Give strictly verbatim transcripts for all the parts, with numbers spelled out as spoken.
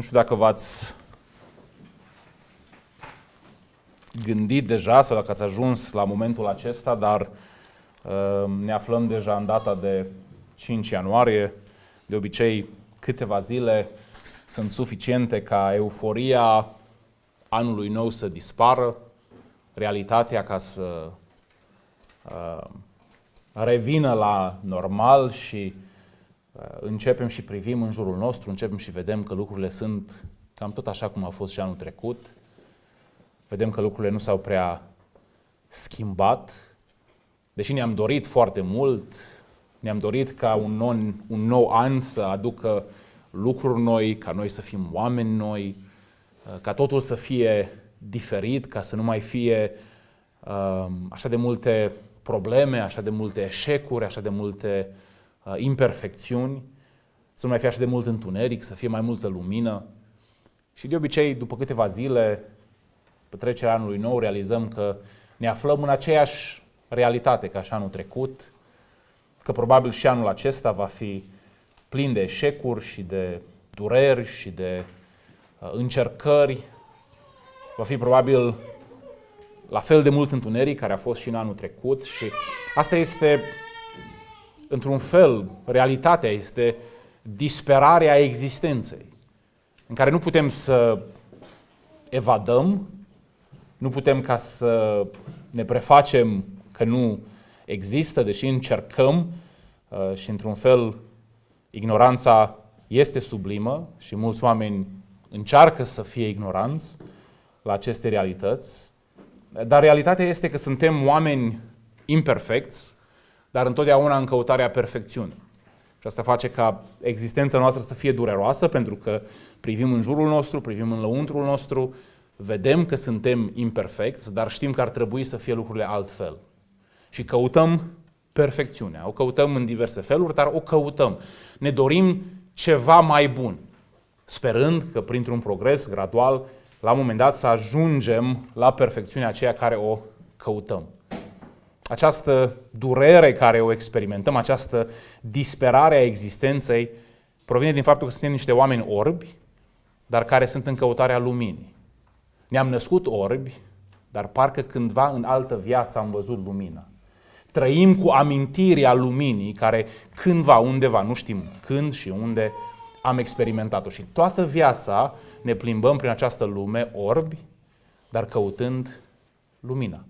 Nu știu dacă v-ați gândit deja sau dacă ați ajuns la momentul acesta, dar uh, ne aflăm deja în data de cinci ianuarie. De obicei, câteva zile sunt suficiente ca euforia anului nou să dispară, realitatea ca să uh, revină la normal și uh, începem și privim în jurul nostru, începem și vedem că lucrurile sunt cam tot așa cum a fost și anul trecut. Vedem că lucrurile nu s-au prea schimbat, deși ne-am dorit foarte mult, ne-am dorit ca un, non, un nou an să aducă lucruri noi, ca noi să fim oameni noi, ca totul să fie diferit, ca să nu mai fie uh, așa de multe probleme, așa de multe eșecuri, așa de multe uh, imperfecțiuni, să nu mai fie așa de mult întuneric, să fie mai multă lumină. Și de obicei, după câteva zile, petrecerea anului nou, realizăm că ne aflăm în aceeași realitate ca și anul trecut, că probabil și anul acesta va fi plin de eșecuri și de dureri și de uh, încercări. Va fi probabil la fel de mult întuneric care a fost și în anul trecut și asta este, într-un fel, realitatea, este disperarea existenței, în care nu putem să evadăm, nu putem ca să ne prefacem că nu există, deși încercăm uh, și, într-un fel, ignoranța este sublimă și mulți oameni încearcă să fie ignoranți la aceste realități, dar realitatea este că suntem oameni imperfecți, dar întotdeauna în căutarea perfecțiunii. Și asta face ca existența noastră să fie dureroasă, pentru că privim în jurul nostru, privim în lăuntrul nostru, vedem că suntem imperfecți, dar știm că ar trebui să fie lucrurile altfel. Și căutăm perfecțiunea. O căutăm în diverse feluri, dar o căutăm. Ne dorim ceva mai bun, sperând că printr-un progres gradual, la un moment dat, să ajungem la perfecțiunea aceea care o căutăm. Această durere care o experimentăm, această disperare a existenței, provine din faptul că suntem niște oameni orbi, dar care sunt în căutarea luminii. Ne-am născut orbi, dar parcă cândva în altă viață am văzut lumina. Trăim cu amintirea luminii care cândva, undeva, nu știm când și unde, am experimentat-o. Și toată viața ne plimbăm prin această lume orbi, dar căutând lumina.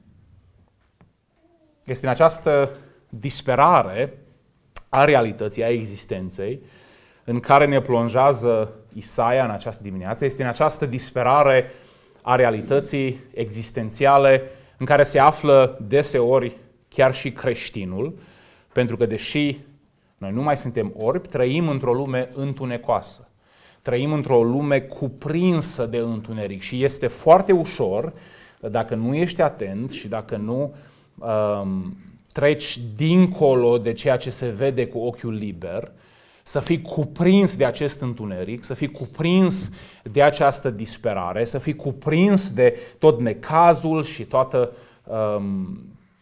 Este în această disperare a realității, a existenței, în care ne plonjează Isaia în această dimineață. Este în această disperare a realității existențiale în care se află deseori chiar și creștinul, pentru că deși noi nu mai suntem orbi, trăim într-o lume întunecoasă. Trăim într-o lume cuprinsă de întuneric și este foarte ușor, dacă nu ești atent și dacă nu um, treci dincolo de ceea ce se vede cu ochiul liber, să fii cuprins de acest întuneric, să fii cuprins de această disperare, să fii cuprins de tot necazul și toată um,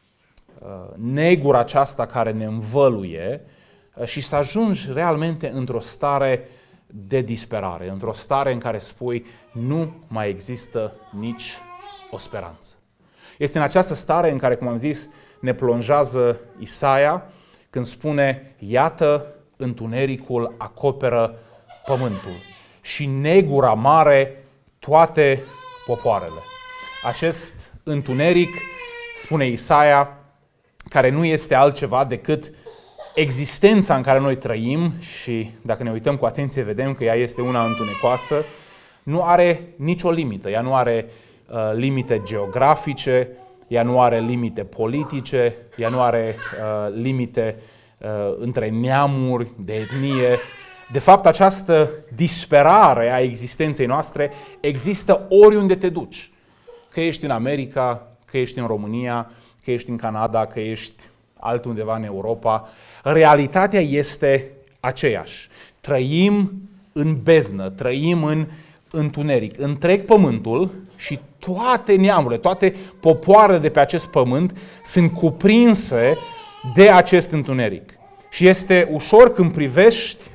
negura aceasta care ne învăluie și să ajungi realmente într-o stare de disperare, într-o stare în care spui nu mai există nici o speranță. Este în această stare în care, cum am zis, ne plonjează Isaia când spune: iată, întunericul acoperă pământul și negura mare toate popoarele. Acest întuneric, spune Isaia, care nu este altceva decât existența în care noi trăim și dacă ne uităm cu atenție vedem că ea este una întunecoasă, nu are nicio limită. Ea nu are uh, limite geografice, ea nu are limite politice, ea nu are uh, limite uh, între neamuri, de etnie. De fapt, această disperare a existenței noastre există oriunde te duci. Că ești în America, că ești în România, că ești în Canada, că ești altundeva în Europa, realitatea este aceeași. Trăim în beznă, trăim în întuneric. Întreg pământul și toate neamurile, toate popoarele de pe acest pământ sunt cuprinse de acest întuneric. Și este ușor când privești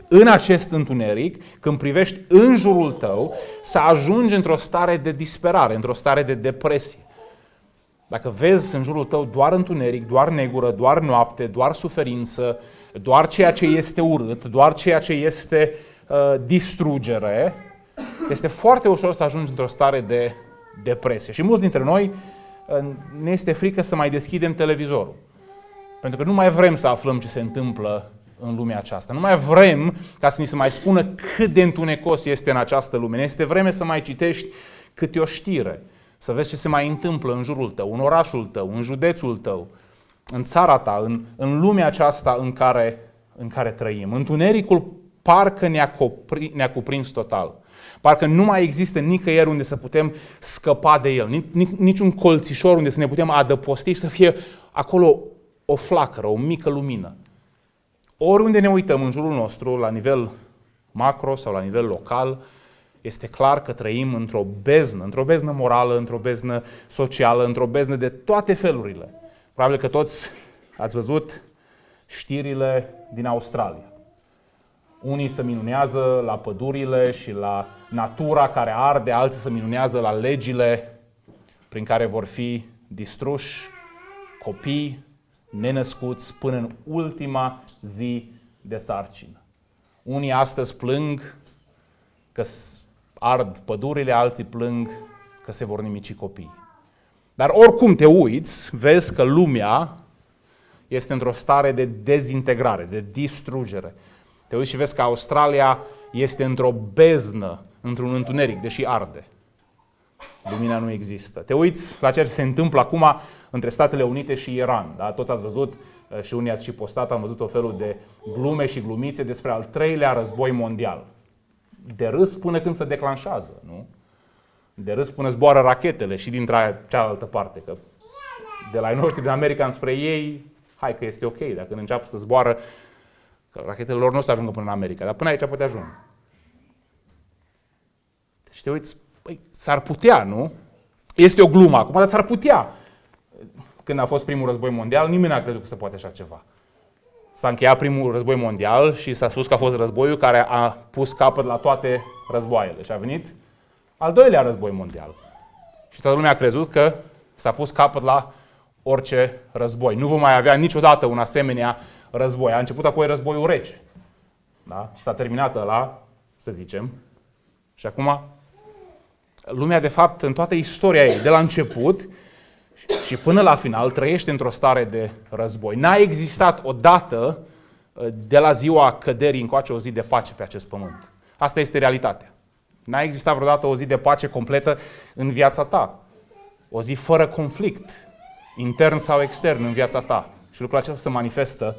în acest întuneric, când privești în jurul tău, să ajungi într-o stare de disperare, într-o stare de depresie. Dacă vezi în jurul tău doar întuneric, doar negură, doar noapte, doar suferință, doar ceea ce este urât, doar ceea ce este uh, distrugere, este foarte ușor să ajungi într-o stare de depresie. Și mulți dintre noi uh, ne este frică să mai deschidem televizorul. Pentru că nu mai vrem să aflăm ce se întâmplă în lumea aceasta. Nu mai vrem ca să ni se mai spună cât de întunecos este în această lume. Ne este vreme să mai citești câte o știre, să vezi ce se mai întâmplă în jurul tău, în orașul tău, în județul tău, în țara ta, în, în lumea aceasta în care, în care trăim. Întunericul parcă ne-a, copri, ne-a cuprins total. Parcă nu mai există nicăieri unde să putem scăpa de el, nici, niciun colțișor unde să ne putem adăposti și să fie acolo o flacără, o mică lumină. Oriunde ne uităm în jurul nostru, la nivel macro sau la nivel local, este clar că trăim într-o beznă, într-o beznă morală, într-o beznă socială, într-o beznă de toate felurile. Probabil că toți ați văzut știrile din Australia. Unii se minunează la pădurile și la natura care arde, alții se minunează la legile prin care vor fi distruși copii nenăscuți până în ultima zi de sarcină. Unii astăzi plâng că ard pădurile, alții plâng că se vor nimici copiii. Dar oricum te uiți, vezi că lumea este într-o stare de dezintegrare, de distrugere. Te uiți și vezi că Australia este într-o beznă, într-un întuneric, deși arde. Lumina nu există. Te uiți la ceea ce se întâmplă acum între Statele Unite și Iran. Da? Tot ați văzut și unii ați și postat, am văzut o felul de glume și glumițe despre al treilea război mondial. De râs până când se declanșează, nu? De râs până zboară rachetele și dintre cealaltă parte. Că de la noștri din America înspre ei, hai că este ok, dacă când înceapă să zboară, că rachetele lor nu o să ajungă până în America, dar până aici poate ajunge. Deci te uiți, păi, s-ar putea, nu? Este o glumă acum, dar s-ar putea. Când a fost primul război mondial, nimeni n-a crezut că se poate așa ceva. S-a încheiat primul război mondial și s-a spus că a fost războiul care a pus capăt la toate războaiele. Și a venit al doilea război mondial. Și toată lumea a crezut că s-a pus capăt la orice război. Nu vom mai avea niciodată un asemenea război. A început apoi războiul rece. Da? S-a terminat ăla, să zicem. Și acum, lumea, de fapt, în toată istoria ei, de la început și până la final, trăiește într-o stare de război. N-a existat odată, de la ziua căderii încoace, o zi de pace pe acest pământ. Asta este realitatea. N-a existat vreodată o zi de pace completă în viața ta. O zi fără conflict, intern sau extern, în viața ta. Și lucrul acesta se manifestă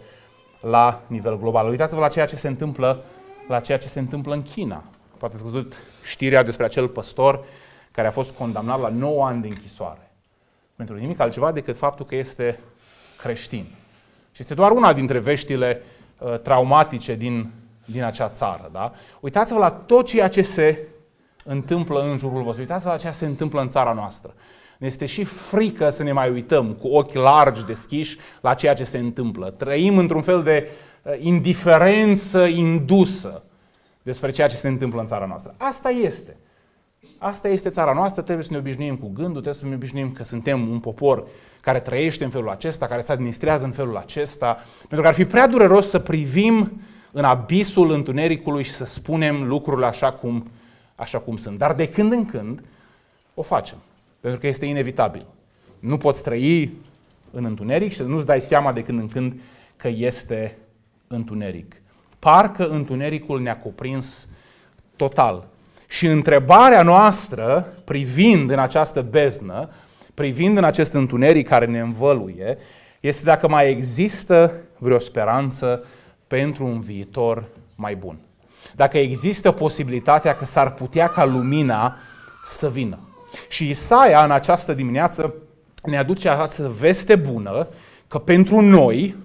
la nivel global. Uitați-vă la ceea ce se întâmplă, la ceea ce se întâmplă în China. Poate ați văzut știrea despre acel păstor care a fost condamnat la nouă ani de închisoare. Pentru nimic altceva decât faptul că este creștin. Și este doar una dintre veștile uh, traumatice din, din acea țară. Da? Uitați-vă la tot ceea ce se întâmplă în jurul vostru. Uitați-vă la ceea ce se întâmplă în țara noastră. Ne este și frică să ne mai uităm cu ochi largi deschiși la ceea ce se întâmplă. Trăim într-un fel de uh, indiferență indusă despre ceea ce se întâmplă în țara noastră. Asta este. Asta este țara noastră, trebuie să ne obișnuim cu gândul, trebuie să ne obișnuim că suntem un popor care trăiește în felul acesta, care se administrează în felul acesta, pentru că ar fi prea dureros să privim în abisul întunericului și să spunem lucrurile așa cum, așa cum sunt. Dar de când în când o facem, pentru că este inevitabil. Nu poți trăi în întuneric și să nu-ți dai seama de când în când că este întuneric. Parcă întunericul ne-a cuprins total. Și întrebarea noastră, privind în această beznă, privind în acest întuneric care ne învăluie, este dacă mai există vreo speranță pentru un viitor mai bun. Dacă există posibilitatea că s-ar putea ca lumina să vină. Și Isaia în această dimineață ne aduce această veste bună că pentru noi,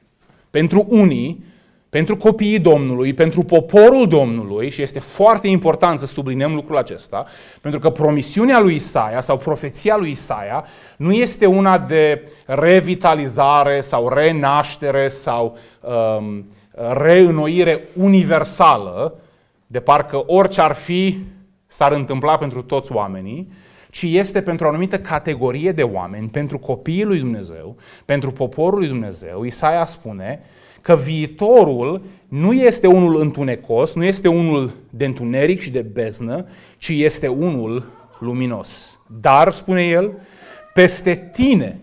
pentru unii, pentru copiii Domnului, pentru poporul Domnului, și este foarte important să subliniem lucrul acesta, pentru că promisiunea lui Isaia sau profeția lui Isaia nu este una de revitalizare sau renaștere sau um, reînnoire universală, de parcă orice ar fi s-ar întâmpla pentru toți oamenii, ci este pentru o anumită categorie de oameni, pentru copiii lui Dumnezeu, pentru poporul lui Dumnezeu. Isaia spune că viitorul nu este unul întunecos, nu este unul de întuneric și de beznă, ci este unul luminos. Dar, spune el, peste tine,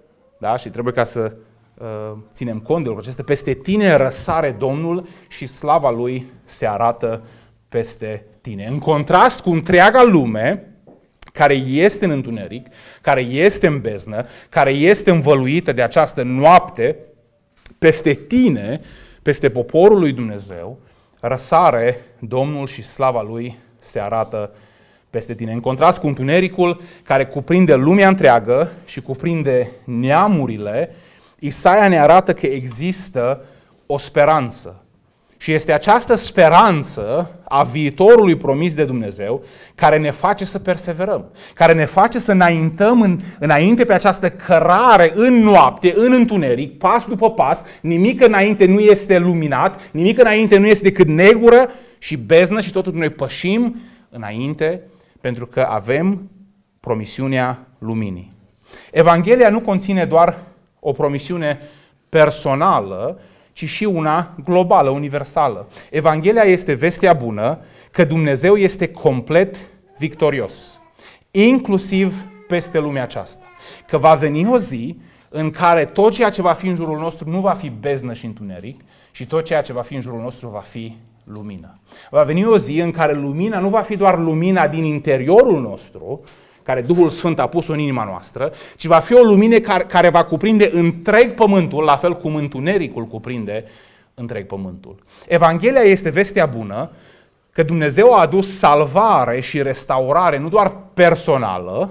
da? Și trebuie ca să uh, ținem cont de lucrul acesta, peste tine răsare Domnul și slava Lui se arată peste tine. În contrast cu întreaga lume, care este în întuneric, care este în beznă, care este învăluită de această noapte, peste tine, peste poporul lui Dumnezeu, răsare Domnul și slava Lui se arată peste tine. În contrast cu întunericul care cuprinde lumea întreagă și cuprinde neamurile, Isaia ne arată că există o speranță. Și este această speranță a viitorului promis de Dumnezeu care ne face să perseverăm, care ne face să înaintăm în, înainte pe această cărare în noapte, în întuneric, pas după pas, nimic înainte nu este luminat, nimic înainte nu este decât negură și beznă și totuși noi pășim înainte pentru că avem promisiunea luminii. Evanghelia nu conține doar o promisiune personală, ci și una globală, universală. Evanghelia este vestea bună că Dumnezeu este complet victorios, inclusiv peste lumea aceasta. Că va veni o zi în care tot ceea ce va fi în jurul nostru nu va fi beznă și întuneric, și tot ceea ce va fi în jurul nostru va fi lumină. Va veni o zi în care lumina nu va fi doar lumina din interiorul nostru, care Duhul Sfânt a pus-o în inima noastră, ci va fi o lumină care, care va cuprinde întreg pământul, la fel cum întunericul cuprinde întreg pământul. Evanghelia este vestea bună că Dumnezeu a adus salvare și restaurare, nu doar personală,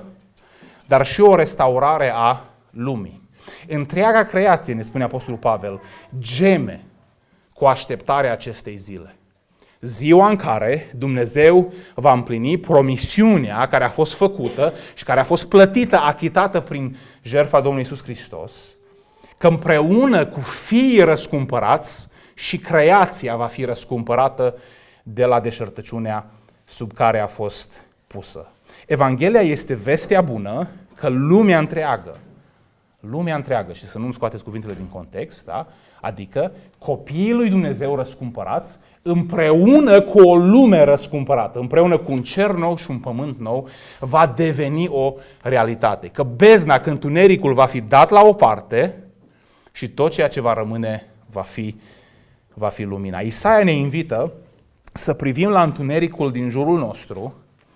dar și o restaurare a lumii. Întreaga creație, ne spune Apostolul Pavel, geme cu așteptarea acestei zile. Ziua în care Dumnezeu va împlini promisiunea care a fost făcută și care a fost plătită, achitată prin jertfa Domnului Iisus Hristos, că împreună cu fiii răscumpărați și creația va fi răscumpărată de la deșertăciunea sub care a fost pusă. Evanghelia este vestea bună că lumea întreagă, lumea întreagă, și să nu-mi scoateți cuvintele din context, da? Adică copiii lui Dumnezeu răscumpărați, împreună cu o lume răscumpărată, împreună cu un cer nou și un pământ nou, va deveni o realitate. Că bezna, că întunericul va fi dat la o parte și tot ceea ce va rămâne va fi, va fi lumina. Isaia ne invită să privim la întunericul din jurul nostru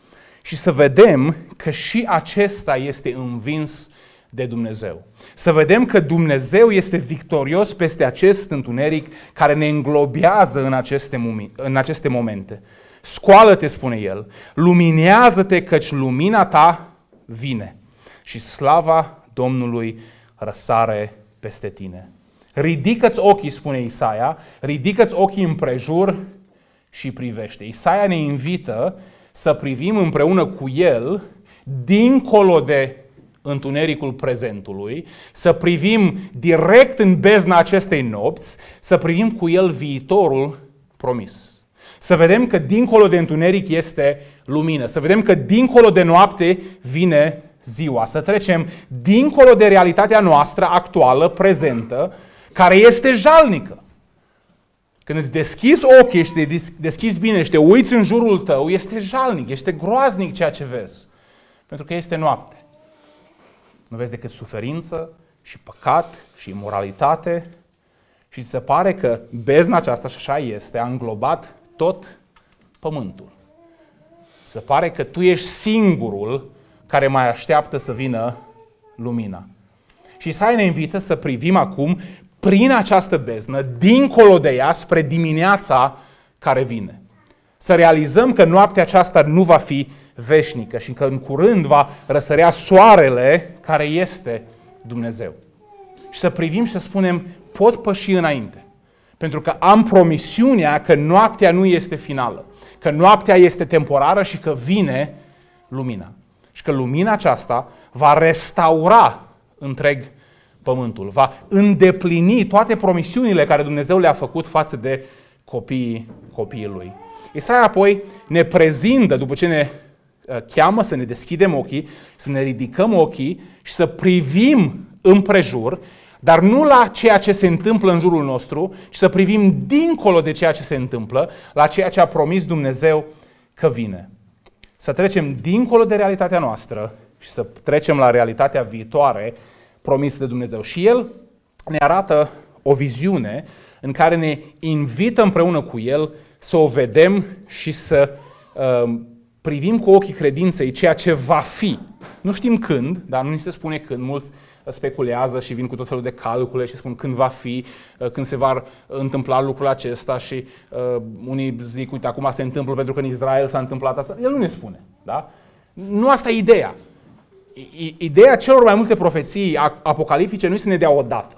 și să vedem că și acesta este învins de Dumnezeu. Să vedem că Dumnezeu este victorios peste acest întuneric care ne înglobează în aceste, în aceste momente. Scoală-te, spune El, luminează-te căci lumina ta vine și slava Domnului răsare peste tine. Ridică-ți ochii, spune Isaia, ridică-ți ochii împrejur și privește. Isaia ne invită să privim împreună cu El dincolo de întunericul prezentului, să privim direct în bezna acestei nopți, să privim cu El viitorul promis. Să vedem că dincolo de întuneric este lumină, să vedem că dincolo de noapte vine ziua, să trecem dincolo de realitatea noastră actuală, prezentă, care este jalnică. Când îți deschizi ochii și te deschizi bine și te uiți în jurul tău, este jalnic, este groaznic ceea ce vezi, pentru că este noapte. Nu vezi decât suferință și păcat și imoralitate și ți se pare că bezna aceasta, și așa este, a înglobat tot pământul. Se pare că tu ești singurul care mai așteaptă să vină lumina. Și Isaia ne invită să privim acum prin această beznă, dincolo de ea, spre dimineața care vine. Să realizăm că noaptea aceasta nu va fi veșnică și că în curând va răsărea soarele care este Dumnezeu. Și să privim și să spunem, pot păși înainte. Pentru că am promisiunea că noaptea nu este finală, că noaptea este temporară și că vine lumina. Și că lumina aceasta va restaura întreg pământul, va îndeplini toate promisiunile care Dumnezeu le-a făcut față de copiii, copiii Lui. Isaia apoi ne prezintă, după ce ne cheamă să ne deschidem ochii, să ne ridicăm ochii și să privim împrejur, dar nu la ceea ce se întâmplă în jurul nostru, ci să privim dincolo de ceea ce se întâmplă, la ceea ce a promis Dumnezeu că vine. Să trecem dincolo de realitatea noastră și să trecem la realitatea viitoare promisă de Dumnezeu. Și El ne arată o viziune în care ne invită împreună cu El să o vedem și să uh, privim cu ochii credinței ceea ce va fi. Nu știm când, dar nu ni se spune când. Mulți speculează și vin cu tot felul de calcule și spun când va fi, când se va întâmpla lucrul acesta și uh, unii zic, uite, acum se întâmplă pentru că în Israel s-a întâmplat asta. El nu ne spune. Da? Nu asta e ideea. Ideea celor mai multe profeții apocaliptice nu e să ne dea o dată,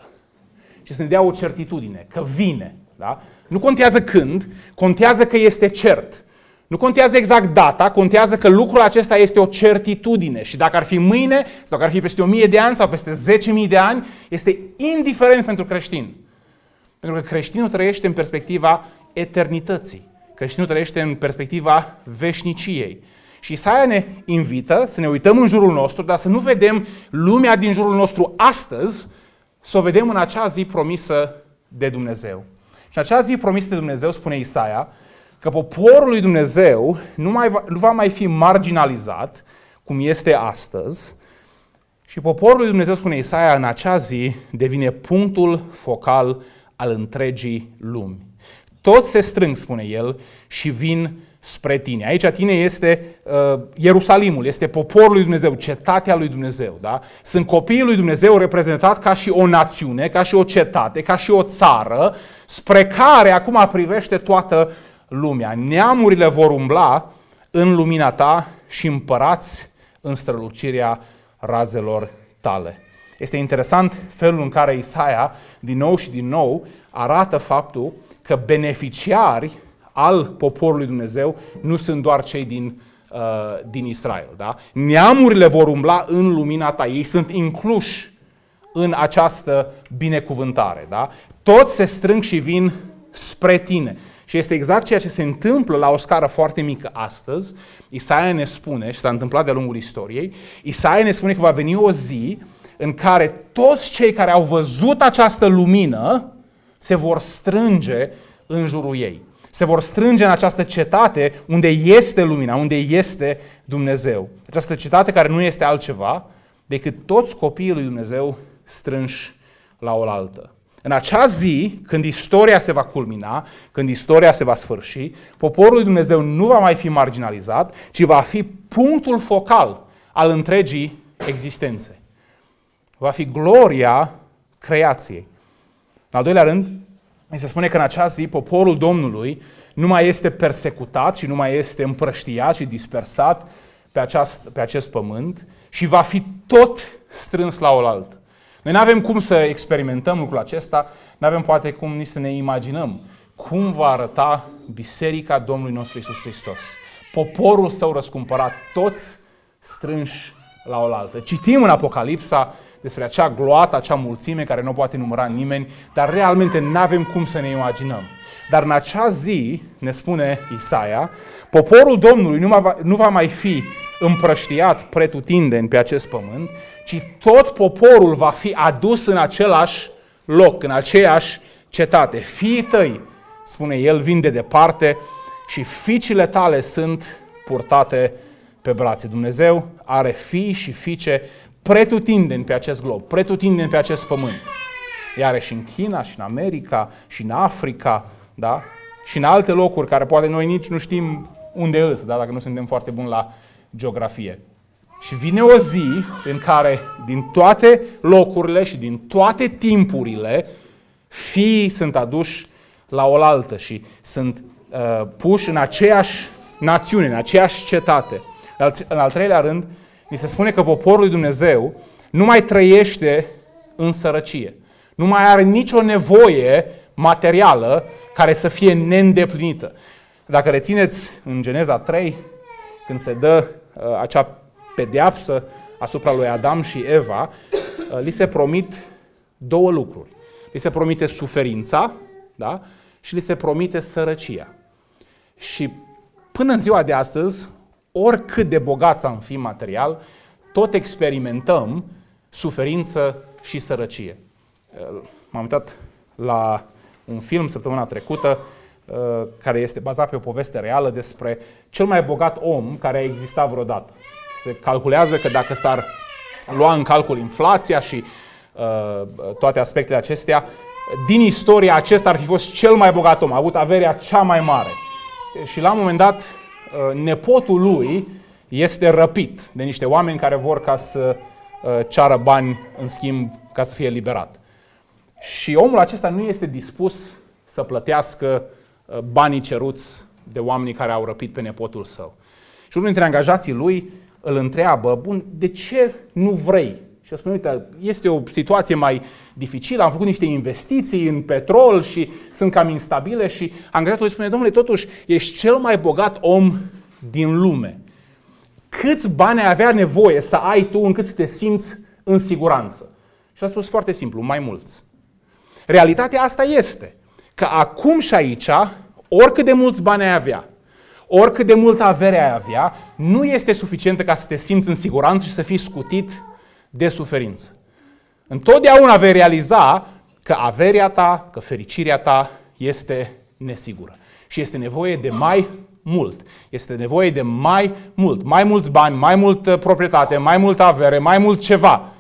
ci să ne dea o certitudine, că vine. Da? Nu contează când, contează că este cert. Nu contează exact data, contează că lucrul acesta este o certitudine și dacă ar fi mâine, sau dacă ar fi peste o mie de ani sau peste zece mii de ani, este indiferent pentru creștin. Pentru că creștinul trăiește în perspectiva eternității. Creștinul trăiește în perspectiva veșniciei. Și Isaia ne invită să ne uităm în jurul nostru, dar să nu vedem lumea din jurul nostru astăzi, să o vedem în acea zi promisă de Dumnezeu. Și în acea zi promisă de Dumnezeu, spune Isaia, că poporul lui Dumnezeu nu, mai va, nu va mai fi marginalizat, cum este astăzi, și poporul lui Dumnezeu, spune Isaia, în acea zi devine punctul focal al întregii lumi. Toți se strâng, spune el, și vin spre tine. Aici tine este uh, Ierusalimul, este poporul lui Dumnezeu, cetatea lui Dumnezeu. Da? Sunt copiii lui Dumnezeu reprezentat ca și o națiune, ca și o cetate, ca și o țară, spre care acum privește toată lumea. Neamurile vor umbla în lumina ta și împărați în strălucirea razelor tale. Este interesant felul în care Isaia, din nou și din nou, arată faptul că beneficiari al poporului Dumnezeu nu sunt doar cei din, uh, din Israel. Da? Neamurile vor umbla în lumina ta. Ei sunt incluși în această binecuvântare. Da? Toți se strâng și vin spre tine. Și este exact ceea ce se întâmplă la o scară foarte mică astăzi. Isaia ne spune, și s-a întâmplat de-a lungul istoriei, Isaia ne spune că va veni o zi în care toți cei care au văzut această lumină se vor strânge în jurul ei. Se vor strânge în această cetate unde este lumina, unde este Dumnezeu. Această cetate care nu este altceva decât toți copiii lui Dumnezeu strânși la oaltă. În acea zi, când istoria se va culmina, când istoria se va sfârși, poporul lui Dumnezeu nu va mai fi marginalizat, ci va fi punctul focal al întregii existențe. Va fi gloria creației. În al doilea rând, se spune că în acea zi poporul Domnului nu mai este persecutat și nu mai este împrăștiat și dispersat pe, aceast, pe acest pământ și va fi tot strâns la oaltă. Noi nu avem cum să experimentăm lucrul acesta, nu avem poate cum nici să ne imaginăm cum va arăta Biserica Domnului nostru Iisus Hristos. Poporul său răscumpărat, toți strânși la oaltă. Citim în Apocalipsa despre acea gloată, acea mulțime care nu poate număra nimeni, dar realmente nu avem cum să ne imaginăm. Dar în acea zi, ne spune Isaia, poporul Domnului nu va, nu va mai fi împrăștiat pretutindeni pe acest pământ, ci tot poporul va fi adus în același loc, în aceeași cetate. Fiii tăi, spune el, vin de departe și fiicele tale sunt purtate pe brațe. Dumnezeu are fii și fiice pretutindeni pe acest glob, pretutindeni pe acest pământ. Iar și în China, și în America, și în Africa, da? Și în alte locuri care poate noi nici nu știm unde îs, da? Dacă nu suntem foarte buni la geografie. Și vine o zi în care din toate locurile și din toate timpurile fiii sunt aduși la oaltă și sunt uh, puși în aceeași națiune, în aceeași cetate. În al, în al treilea rând, ni se spune că poporul lui Dumnezeu nu mai trăiește în sărăcie. Nu mai are nicio nevoie materială care să fie neîndeplinită. Dacă rețineți în Geneza trei, când se dă uh, acea pedeapsă asupra lui Adam și Eva, uh, li se promit două lucruri. Li se promite suferința, da? Și li se promite sărăcia. Și până în ziua de astăzi, oricât de bogați am fi material, tot experimentăm suferință și sărăcie. M-am uitat la un film săptămâna trecută care este bazat pe o poveste reală despre cel mai bogat om care a existat vreodată. Se calculează că dacă s-ar lua în calcul inflația și uh, toate aspectele acestea, din istoria acesta ar fi fost cel mai bogat om, a avut averea cea mai mare. Și la un moment dat, uh, nepotul lui este răpit de niște oameni care vor ca să uh, ceară bani în schimb ca să fie eliberat. Și omul acesta nu este dispus să plătească uh, banii ceruți de oamenii care au răpit pe nepotul său. Și unul dintre angajații lui îl întreabă, bun, de ce nu vrei? Și el spune, uite, este o situație mai dificilă, am făcut niște investiții în petrol și sunt cam instabile și angajatul îi spune, domnule, totuși, ești cel mai bogat om din lume. Câți bani ai avea nevoie să ai tu încât să te simți în siguranță? Și a spus foarte simplu, mai mulți. Realitatea asta este că acum și aici, oricât de mulți bani ai avea, oricât de multă avere ai avea, nu este suficientă ca să te simți în siguranță și să fii scutit de suferință. Întotdeauna vei realiza că averea ta, că fericirea ta este nesigură. Și este nevoie de mai mult. Este nevoie de mai mult. Mai mulți bani, mai multă proprietate, mai multă avere, mai mult ceva.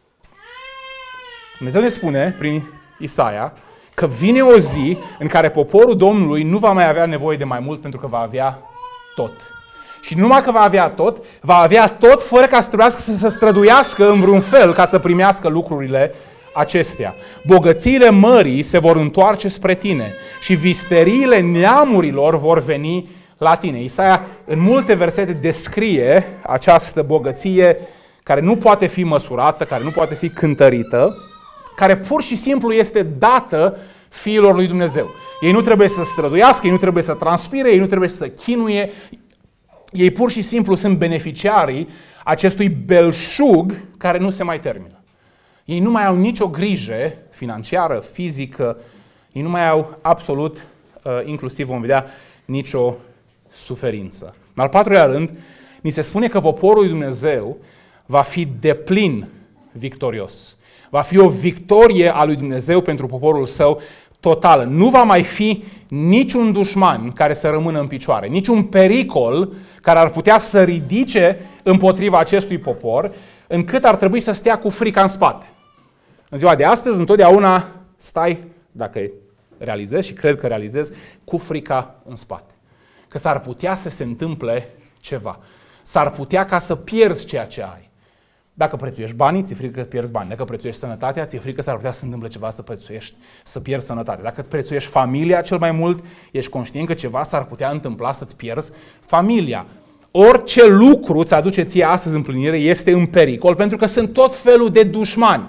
Dumnezeu ne spune, prin Isaia, că vine o zi în care poporul Domnului nu va mai avea nevoie de mai mult pentru că va avea tot. Și numai că va avea tot, va avea tot fără ca să trebuiască să se străduiască în vreun fel ca să primească lucrurile acestea. Bogățiile mării se vor întoarce spre tine și visteriile neamurilor vor veni la tine. Isaia în multe versete descrie această bogăție care nu poate fi măsurată, care nu poate fi cântărită, care pur și simplu este dată fiilor lui Dumnezeu. Ei nu trebuie să străduiască, ei nu trebuie să transpire, ei nu trebuie să chinuie, ei pur și simplu sunt beneficiarii acestui belșug care nu se mai termină. Ei nu mai au nicio grijă financiară, fizică, ei nu mai au absolut, inclusiv vom vedea, nicio suferință. În al patrulea rând, ni se spune că poporul lui Dumnezeu va fi deplin victorios. Va fi o victorie a lui Dumnezeu pentru poporul său totală. Nu va mai fi niciun dușman care să rămână în picioare, niciun pericol care ar putea să ridice împotriva acestui popor, încât ar trebui să stea cu frica în spate. În ziua de astăzi, întotdeauna stai, dacă realizezi și cred că realizezi, cu frica în spate. Că s-ar putea să se întâmple ceva. S-ar putea ca să pierzi ceea ce ai. Dacă prețuiești banii, ți-e frică că pierzi bani. Dacă prețuiești sănătatea, ți-e frică că s-ar putea să se întâmple ceva să prețuiești, să pierzi sănătatea. Dacă prețuiești familia cel mai mult, ești conștient că ceva s-ar putea întâmpla să-ți pierzi familia. Orice lucru îți aduce ție astăzi împlinire este în pericol, pentru că sunt tot felul de dușmani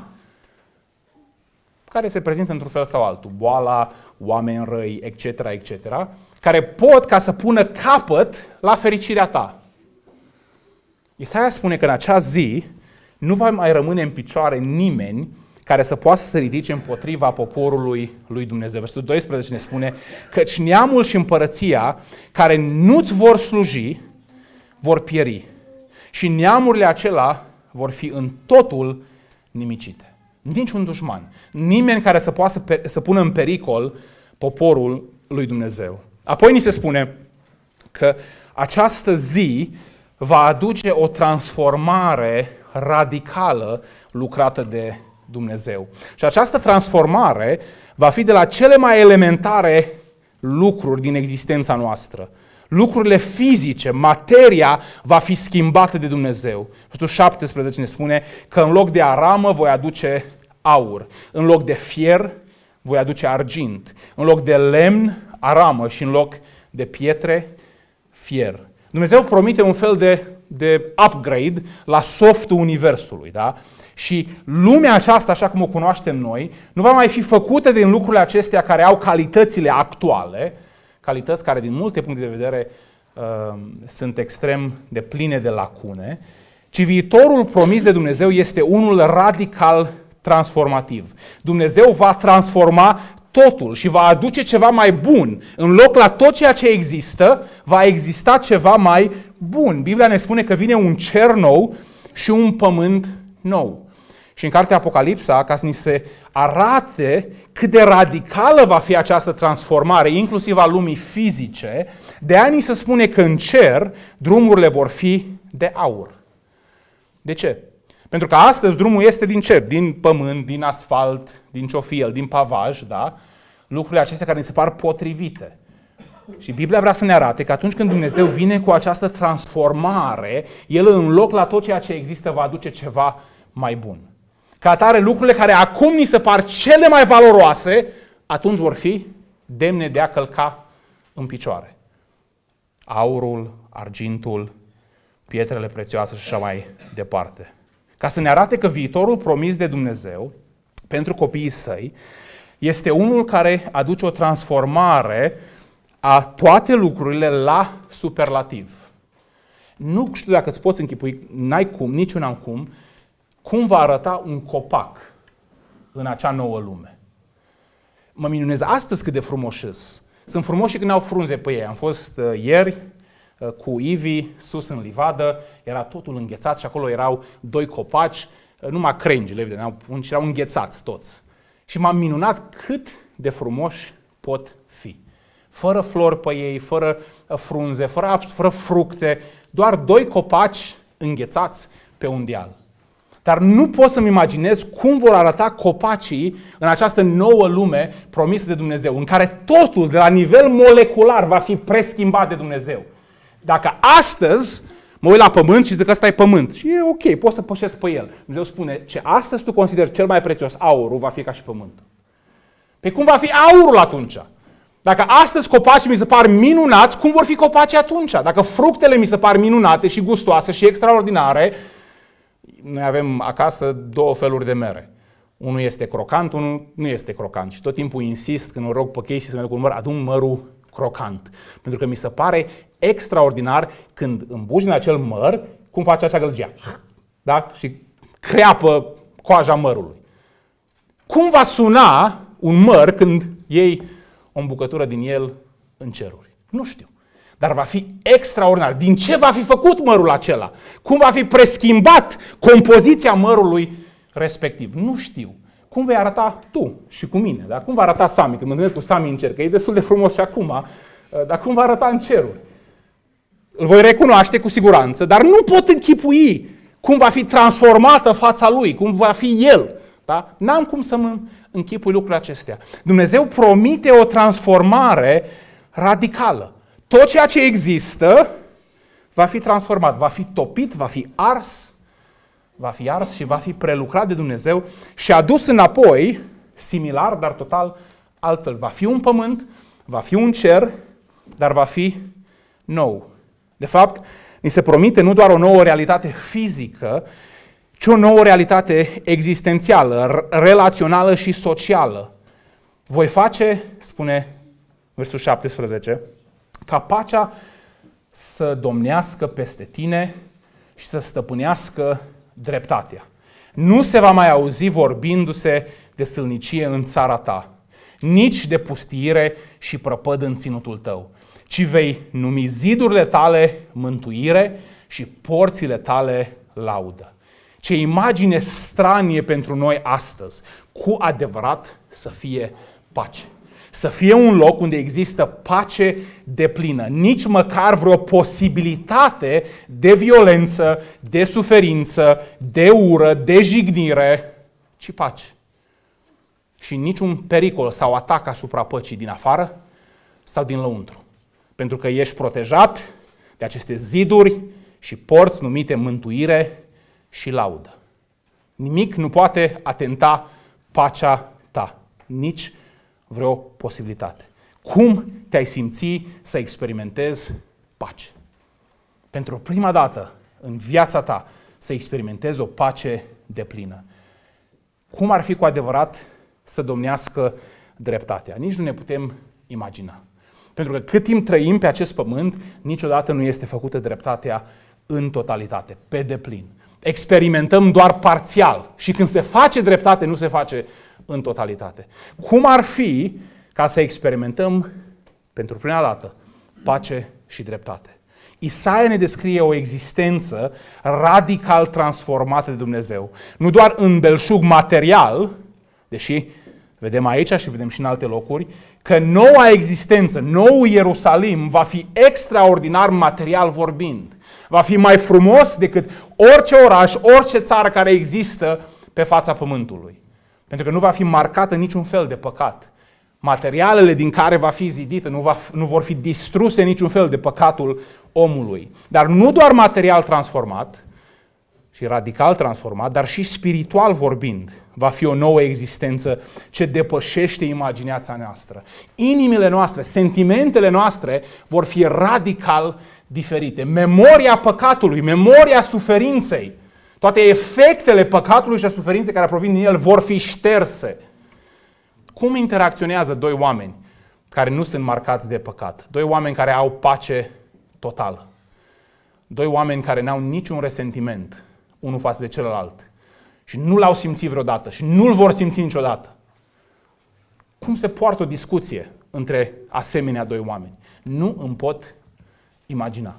care se prezintă într-un fel sau altul. Boala, oameni răi, et cetera, et cetera, care pot ca să pună capăt la fericirea ta. Isaia spune că în acea zi nu va mai rămâne în picioare nimeni care să poată să se ridice împotriva poporului lui Dumnezeu. Versetul doisprezece ne spune căci neamul și împărăția care nu-ți vor sluji vor pieri și neamurile acelea vor fi în totul nimicite. Niciun dușman, nimeni care să poată să, să pună în pericol poporul lui Dumnezeu. Apoi ni se spune că această zi va aduce o transformare radicală lucrată de Dumnezeu. Și această transformare va fi de la cele mai elementare lucruri din existența noastră. Lucrurile fizice, materia va fi schimbată de Dumnezeu. Versetul șaptesprezece ne spune că în loc de aramă voi aduce aur, în loc de fier voi aduce argint, în loc de lemn, aramă și în loc de pietre, fier. Dumnezeu promite un fel de, de upgrade la softul universului, da? Și lumea aceasta, așa cum o cunoaștem noi, nu va mai fi făcută din lucrurile acestea care au calitățile actuale, calități care din multe puncte de vedere uh, sunt extrem de pline de lacune, ci viitorul promis de Dumnezeu este unul radical transformativ. Dumnezeu va transforma totul și va aduce ceva mai bun. În loc la tot ceea ce există, va exista ceva mai bun. Biblia ne spune că vine un cer nou și un pământ nou. Și în cartea Apocalipsa, ca să ni se arate cât de radicală va fi această transformare, inclusiv a lumii fizice, de aia ni se spune că în cer drumurile vor fi de aur. De ce? Pentru că astăzi drumul este din cer, din pământ, din asfalt, din ciofiel, din pavaj, da? Lucrurile acestea care ni se par potrivite. Și Biblia vrea să ne arate că atunci când Dumnezeu vine cu această transformare, El în loc la tot ceea ce există va aduce ceva mai bun. Ca atare, lucrurile care acum ni se par cele mai valoroase, atunci vor fi demne de a călca în picioare. Aurul, argintul, pietrele prețioase și așa mai departe. Ca să ne arate că viitorul promis de Dumnezeu pentru copiii săi este unul care aduce o transformare a toate lucrurile la superlativ. Nu știu dacă îți poți închipui, n-ai cum, niciun am cum, cum va arăta un copac în acea nouă lume. Mă minunez astăzi cât de frumoși sunt. Sunt frumoși și când au frunze pe ei. Am fost uh, ieri uh, cu Ivi sus în livadă, era totul înghețat și acolo erau doi copaci, uh, numai crengile, evident, erau înghețați toți. Și m-am minunat cât de frumoși pot fi. Fără flori pe ei, fără uh, frunze, fără, fără fructe, doar doi copaci înghețați pe un deal. Dar nu pot să-mi imaginez cum vor arăta copacii în această nouă lume promisă de Dumnezeu, în care totul de la nivel molecular va fi preschimbat de Dumnezeu. Dacă astăzi mă uit la pământ și zic că ăsta e pământ și e ok, pot să pășesc pe el. Dumnezeu spune, ce astăzi tu consideri cel mai prețios, aurul, va fi ca și pământul. Pe cum va fi aurul atunci? Dacă astăzi copacii mi se par minunați, cum vor fi copacii atunci? Dacă fructele mi se par minunate și gustoase și extraordinare, noi avem acasă două feluri de mere. Unul este crocant, unul nu este crocant. Și tot timpul insist când o rog pe Casey să merg cu un măr, adu-mi mărul crocant. Pentru că mi se pare extraordinar când îmbuci în acel măr, cum face acea gălăgia. Da? Și creapă coaja mărului. Cum va suna un măr când iei o îmbucătură din el în ceruri? Nu știu. Dar va fi extraordinar. Din ce va fi făcut mărul acela? Cum va fi preschimbat compoziția mărului respectiv? Nu știu. Cum vei arăta tu și cu mine? Da? Cum va arăta Sami? Când mă întâlnesc cu Sami în cer, că e destul de frumos și acum, dar cum va arăta în ceruri? Îl voi recunoaște cu siguranță, dar nu pot închipui cum va fi transformată fața lui, cum va fi el. Da? N-am cum să mă închipui lucrurile acestea. Dumnezeu promite o transformare radicală. Tot ceea ce există va fi transformat, va fi topit, va fi ars, va fi ars și va fi prelucrat de Dumnezeu și adus înapoi, similar, dar total altfel. Va fi un pământ, va fi un cer, dar va fi nou. De fapt, ni se promite nu doar o nouă realitate fizică, ci o nouă realitate existențială, relațională și socială. Voi face, spune versul șaptesprezece, ca pacea să domnească peste tine și să stăpânească dreptatea. Nu se va mai auzi vorbindu-se de sâlnicie în țara ta, nici de pustiire și prăpăd în ținutul tău, ci vei numi zidurile tale mântuire și porțile tale laudă. Ce imagine stranie pentru noi astăzi, cu adevărat să fie pace. Să fie un loc unde există pace deplină, nici măcar vreo posibilitate de violență, de suferință, de ură, de jignire, ci pace. Și niciun pericol sau atac asupra păcii din afară sau din lăuntru. Pentru că ești protejat de aceste ziduri și porți numite mântuire și laudă. Nimic nu poate atenta pacea ta, nici vreo posibilitate. Cum te-ai simți să experimentezi pace? Pentru prima dată în viața ta să experimentezi o pace deplină. Cum ar fi cu adevărat să domnească dreptatea? Nici nu ne putem imagina. Pentru că cât timp trăim pe acest pământ, niciodată nu este făcută dreptatea în totalitate, pe deplin. Experimentăm doar parțial. Și când se face dreptate, nu se face în totalitate. Cum ar fi ca să experimentăm pentru prima dată pace și dreptate? Isaia ne descrie o existență radical transformată de Dumnezeu. Nu doar în belșug material, deși vedem aici și vedem și în alte locuri, că noua existență, noul Ierusalim va fi extraordinar material vorbind. Va fi mai frumos decât orice oraș, orice țară care există pe fața pământului. Pentru că nu va fi marcată niciun fel de păcat. Materialele din care va fi zidită nu, va, nu vor fi distruse niciun fel de păcatul omului. Dar nu doar material transformat și radical transformat, dar și spiritual vorbind, va fi o nouă existență ce depășește imaginația noastră. Inimile noastre, sentimentele noastre vor fi radical diferite. Memoria păcatului, memoria suferinței, toate efectele păcatului și a suferinței care provin din el vor fi șterse. Cum interacționează doi oameni care nu sunt marcați de păcat? Doi oameni care au pace totală. Doi oameni care n-au niciun resentiment unul față de celălalt și nu l-au simțit vreodată și nu-l vor simți niciodată. Cum se poartă o discuție între asemenea doi oameni? Nu îmi pot imagina.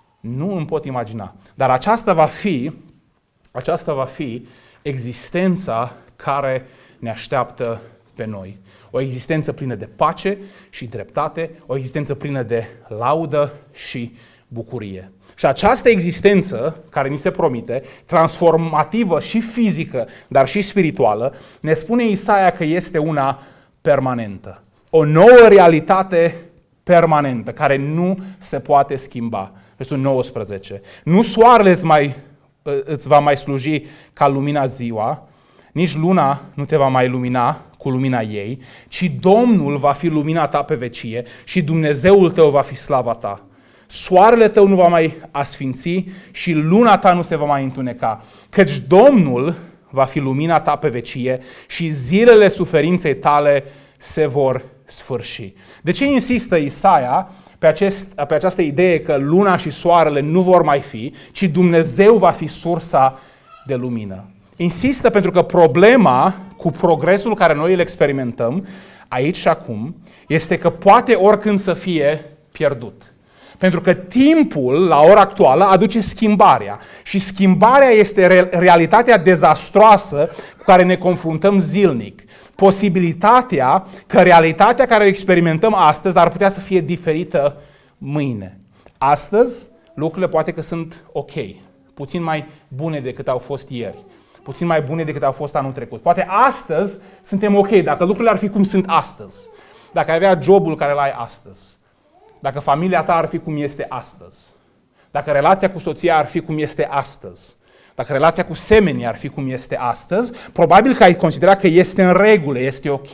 Nu îmi pot imagina. Dar aceasta va fi, aceasta va fi existența care ne așteaptă pe noi. O existență plină de pace și dreptate, o existență plină de laudă și bucurie. Și această existență care ni se promite, transformativă și fizică, dar și spirituală, ne spune Isaia că este una permanentă. O nouă realitate permanentă, care nu se poate schimba. Versetul nouăsprezece. Nu soarele îți, mai, îți va mai sluji ca lumina ziua, nici luna nu te va mai lumina cu lumina ei, ci Domnul va fi lumina ta pe vecie și Dumnezeul tău va fi slava ta. Soarele tău nu va mai asfinți și luna ta nu se va mai întuneca, căci Domnul va fi lumina ta pe vecie și zilele suferinței tale se vor sfârși. De ce insistă Isaia pe, acest, pe această idee că luna și soarele nu vor mai fi, ci Dumnezeu va fi sursa de lumină? Insistă pentru că problema cu progresul care noi îl experimentăm aici și acum este că poate oricând să fie pierdut. Pentru că timpul, la ora actuală, aduce schimbarea. Și schimbarea este re- realitatea dezastroasă cu care ne confruntăm zilnic. Posibilitatea că realitatea care o experimentăm astăzi ar putea să fie diferită mâine. Astăzi, lucrurile poate că sunt ok, puțin mai bune decât au fost ieri, puțin mai bune decât au fost anul trecut. Poate astăzi suntem ok, dacă lucrurile ar fi cum sunt astăzi. Dacă ai avea jobul care l-ai astăzi. Dacă familia ta ar fi cum este astăzi, dacă relația cu soția ar fi cum este astăzi, dacă relația cu semenii ar fi cum este astăzi, probabil că ai considera că este în regulă, este ok.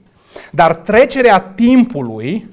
Dar trecerea timpului,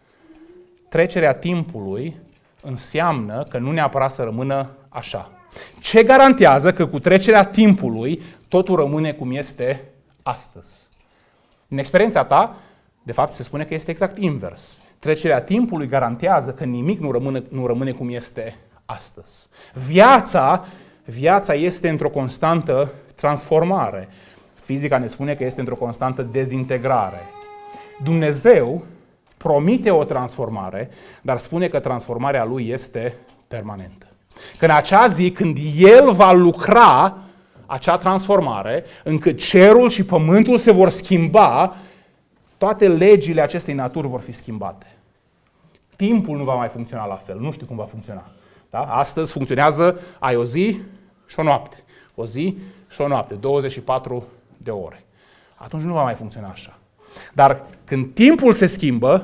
trecerea timpului înseamnă că nu neapărat să rămână așa. Ce garantează că cu trecerea timpului totul rămâne cum este astăzi? În experiența ta, de fapt, se spune că este exact invers. Trecerea timpului garantează că nimic nu rămâne, nu rămâne cum este astăzi. Viața, viața este într-o constantă transformare. Fizica ne spune că este într-o constantă dezintegrare. Dumnezeu promite o transformare, dar spune că transformarea Lui este permanentă. Că în acea zi, când El va lucra acea transformare, încât cerul și pământul se vor schimba, toate legile acestei naturi vor fi schimbate. Timpul nu va mai funcționa la fel. Nu știu cum va funcționa. Da? Astăzi funcționează, ai o zi și o noapte. O zi și o noapte, douăzeci și patru de ore. Atunci nu va mai funcționa așa. Dar când timpul se schimbă,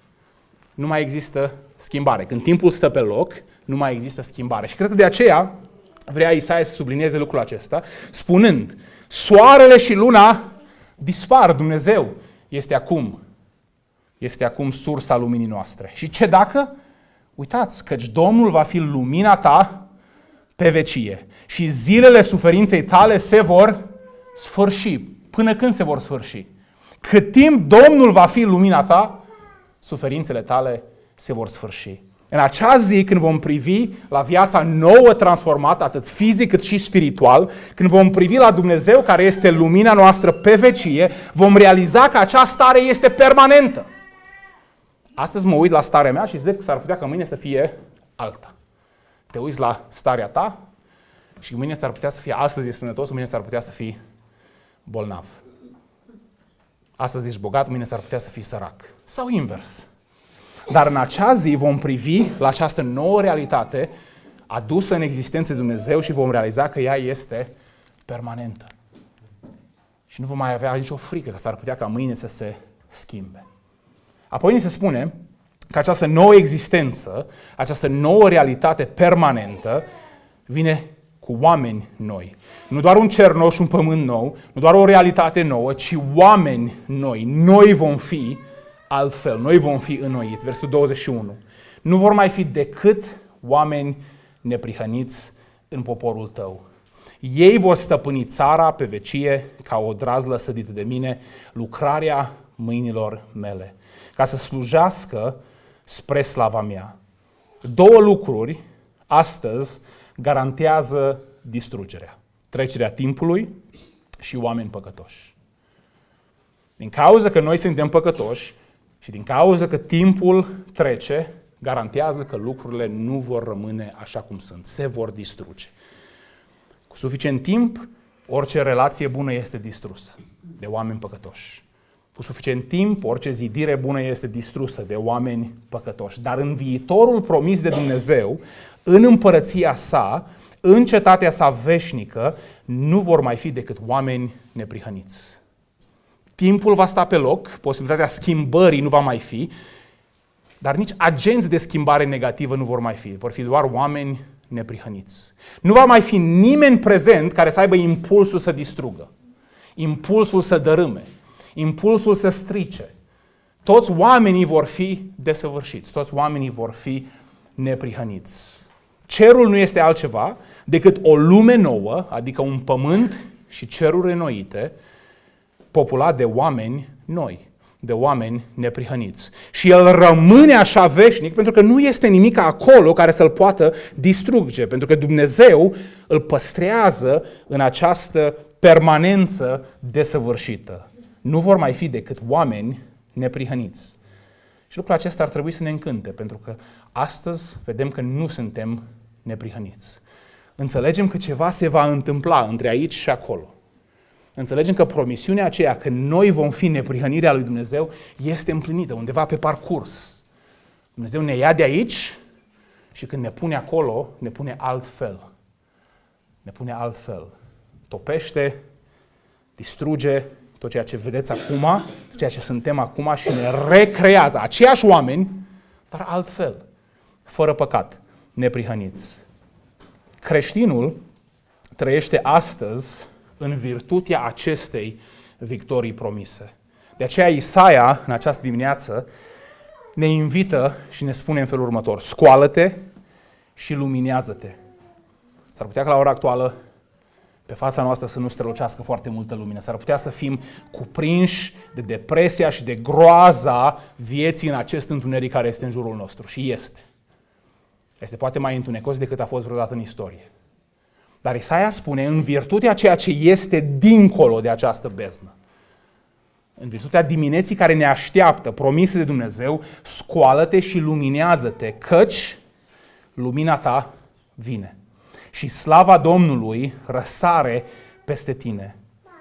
nu mai există schimbare. Când timpul stă pe loc, nu mai există schimbare. Și cred că de aceea vrea Isaia să sublinieze lucrul acesta, spunând, soarele și luna dispar, Dumnezeu este acum, este acum sursa luminii noastre. Și ce dacă? Uitați, căci Domnul va fi lumina ta pe vecie și zilele suferinței tale se vor sfârși. Până când se vor sfârși? Cât timp Domnul va fi lumina ta, suferințele tale se vor sfârși. În acea zi, când vom privi la viața nouă transformată, atât fizic cât și spiritual, când vom privi la Dumnezeu care este lumina noastră pe vecie, vom realiza că acea stare este permanentă. Astăzi mă uit la starea mea și zic că s-ar putea ca mâine să fie alta. Te uiți la starea ta și mâine s-ar putea să fie, astăzi ești sănătos, mâine s-ar putea să fii bolnav. Astăzi ești bogat, mâine s-ar putea să fii sărac. Sau invers. Dar în acea zi vom privi la această nouă realitate adusă în existență de Dumnezeu și vom realiza că ea este permanentă. Și nu vom mai avea nicio frică că s-ar putea ca mâine să se schimbe. Apoi ni se spune că această nouă existență, această nouă realitate permanentă vine cu oameni noi. Nu doar un cer nou și un pământ nou, nu doar o realitate nouă, ci oameni noi. Noi vom fi altfel, noi vom fi înnoiți. Versetul douăzeci și unu. Nu vor mai fi decât oameni neprihăniți în poporul tău. Ei vor stăpâni țara pe vecie ca o drazlă sădită de mine, lucrarea mâinilor mele, ca să slujească spre slava mea. Două lucruri astăzi garantează distrugerea. Trecerea timpului și oameni păcătoși. Din cauza că noi suntem păcătoși și din cauza că timpul trece, garantează că lucrurile nu vor rămâne așa cum sunt, se vor distruge. Cu suficient timp, orice relație bună este distrusă de oameni păcătoși. Cu suficient timp, orice zidire bună este distrusă de oameni păcătoși. Dar în viitorul promis de Dumnezeu, în împărăția sa, în cetatea sa veșnică, nu vor mai fi decât oameni neprihăniți. Timpul va sta pe loc, posibilitatea schimbării nu va mai fi, dar nici agenți de schimbare negativă nu vor mai fi. Vor fi doar oameni neprihăniți. Nu va mai fi nimeni prezent care să aibă impulsul să distrugă, impulsul să dărâme, impulsul să strice. Toți oamenii vor fi desăvârșiți, toți oamenii vor fi neprihăniți. Cerul nu este altceva decât o lume nouă, adică un pământ și ceruri înnoite, populat de oameni noi, de oameni neprihăniți. Și el rămâne așa veșnic pentru că nu este nimic acolo care să-l poată distruge, pentru că Dumnezeu îl păstrează în această permanență desăvârșită. Nu vor mai fi decât oameni neprihăniți. Și lucrul acesta ar trebui să ne încânte, pentru că astăzi vedem că nu suntem neprihăniți. Înțelegem că ceva se va întâmpla între aici și acolo. Înțelegem că promisiunea aceea că noi vom fi neprihănirea lui Dumnezeu este împlinită undeva pe parcurs. Dumnezeu ne ia de aici și când ne pune acolo, ne pune altfel. Ne pune altfel. Topește, distruge tot ceea ce vedeți acum, tot ceea ce suntem acum și ne recrează. Aceiași oameni, dar altfel. Fără păcat, neprihăniți. Creștinul trăiește astăzi în virtutea acestei victorii promise. De aceea Isaia, în această dimineață, ne invită și ne spune în felul următor: scoală-te și luminează-te. S-ar putea ca la ora actuală pe fața noastră să nu strălucească foarte multă lumină. S-ar putea să fim cuprinși de depresia și de groaza vieții în acest întuneric care este în jurul nostru. Și este. Este poate mai întunecos decât a fost vreodată în istorie. Dar Isaia spune, în virtutea ceea ce este dincolo de această beznă, în virtutea dimineții care ne așteaptă, promise de Dumnezeu, scoală-te și luminează-te, căci lumina ta vine. Și slava Domnului răsare peste tine.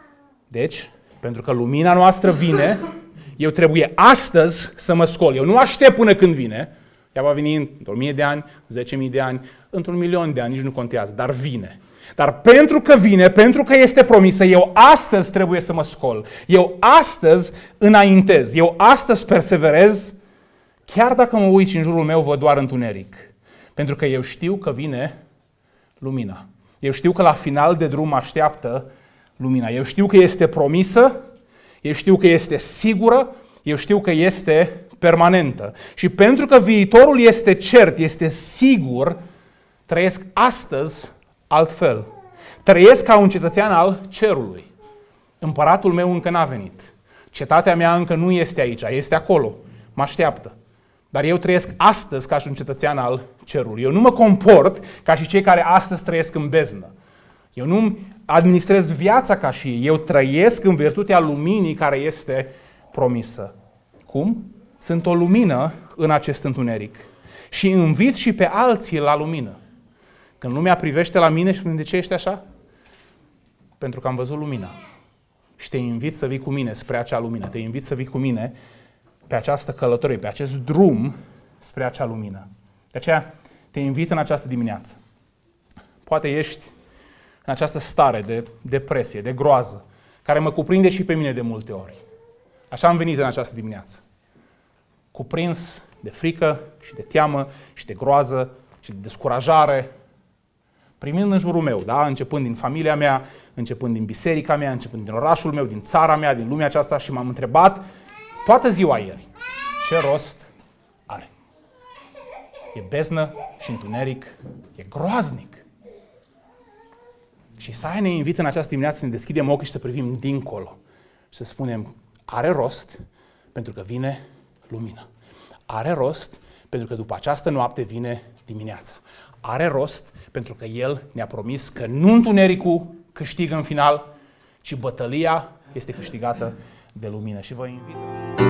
Deci, pentru că lumina noastră vine, eu trebuie astăzi să mă scol. Eu nu aștept până când vine. Ea va veni într-o mie de ani, zece mii de ani, într-un milion de ani, nici nu contează, dar vine. Dar pentru că vine, pentru că este promisă, eu astăzi trebuie să mă scol. Eu astăzi înaintez, eu astăzi perseverez, chiar dacă mă uit și în jurul meu văd doar întuneric. Pentru că eu știu că vine lumina. Eu știu că la final de drum așteaptă lumina. Eu știu că este promisă, eu știu că este sigură, eu știu că este permanentă. Și pentru că viitorul este cert, este sigur, trăiesc astăzi altfel. Trăiesc ca un cetățean al cerului. Împăratul meu încă n-a venit. Cetatea mea încă nu este aici, este acolo. Mă așteaptă. Dar eu trăiesc astăzi ca și un cetățean al cerului. Eu nu mă comport ca și cei care astăzi trăiesc în beznă. Eu nu administrez viața ca și ei. Eu trăiesc în virtutea luminii care este promisă. Cum? Sunt o lumină în acest întuneric. Și invit și pe alții la lumină. Când lumea privește la mine și spune, de ce ești așa? Pentru că am văzut lumina. Și te invit să vii cu mine spre acea lumină. Te invit să vii cu mine pe această călătorie, pe acest drum spre acea lumină. De aceea te invit în această dimineață. Poate ești în această stare de depresie, de groază, care mă cuprinde și pe mine de multe ori. Așa am venit în această dimineață. Cuprins de frică și de teamă și de groază și de descurajare, primind în jurul meu, da? Începând din familia mea, începând din biserica mea, începând din orașul meu, din țara mea, din lumea aceasta și m-am întrebat toată ziua ieri, ce rost are? E beznă și întuneric, e groaznic. Și Isaia ne invită în această dimineață să ne deschidem ochii și să privim dincolo și să spunem, are rost pentru că vine lumina. Are rost pentru că după această noapte vine dimineața. Are rost pentru că El ne-a promis că nu întunericul câștigă în final, ci bătălia este câștigată de lumină. Și vă invit.